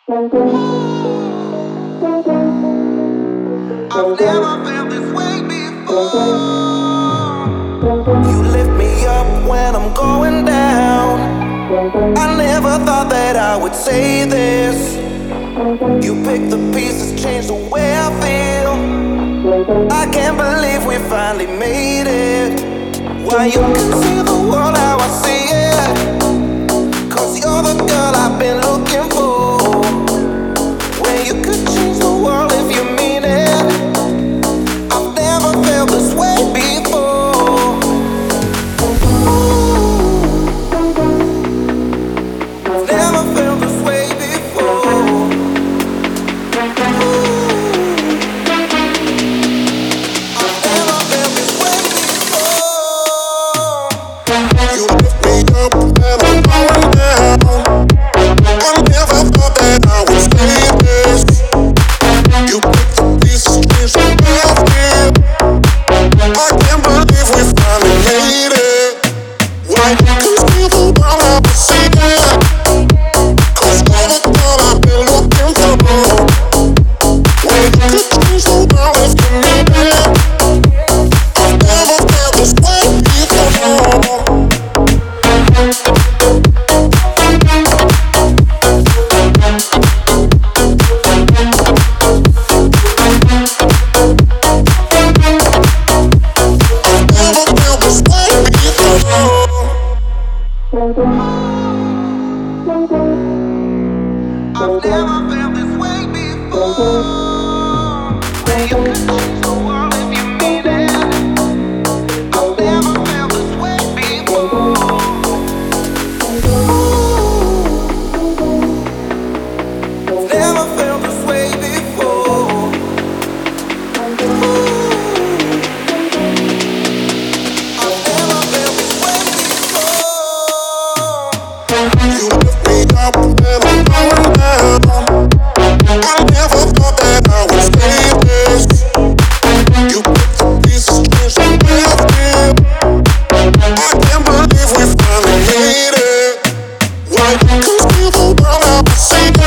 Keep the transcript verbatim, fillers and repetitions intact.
I've never felt this way before. You lift me up when I'm going down. I never thought that I would say this. You pick the pieces, change the way I feel. I can't believe we finally made it. Why you can see the world how I see it. Cause you're the girl I've been looking for. When you could change the world if you mean it. I've never felt this way before. Ooh, I've never felt this way before. Ooh, I've never felt this way before. You lift me up when I'm going down. I never thought that I would stay this. You pick the pieces, change the way I feel. I can't believe we finally made it. Why you can see the world how I see it. Cause you're the girl I've been looking for. When you could change the world if you need it. I've never felt this way before. I've never felt this way before. When you can change the world if you mean it. I've never felt this way before. Ooh, never felt this way before. Ooh, I've never felt this way before. You lift me up when I'm going down. I never thought that I would stay this. You pick the pieces, change the way I feel. I can't believe we finally made it. Why you can see the world how I see it.